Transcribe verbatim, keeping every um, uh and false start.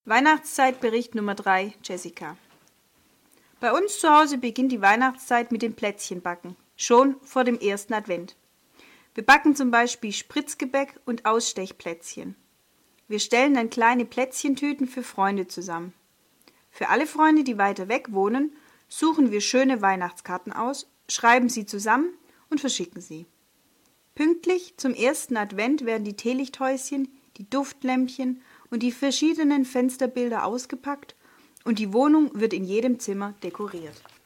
Weihnachtszeitbericht Nummer drei, Jessica. Bei uns zu Hause beginnt die Weihnachtszeit mit dem Plätzchenbacken, schon vor dem ersten Advent. Wir backen zum Beispiel Spritzgebäck und Ausstechplätzchen. Wir stellen dann kleine Plätzchentüten für Freunde zusammen. Für alle Freunde, die weiter weg wohnen, suchen wir schöne Weihnachtskarten aus, schreiben sie zusammen und verschicken sie. Pünktlich zum ersten Advent werden die Teelichthäuschen, die Duftlämpchen und die verschiedenen Fensterbilder ausgepackt und die Wohnung wird in jedem Zimmer dekoriert.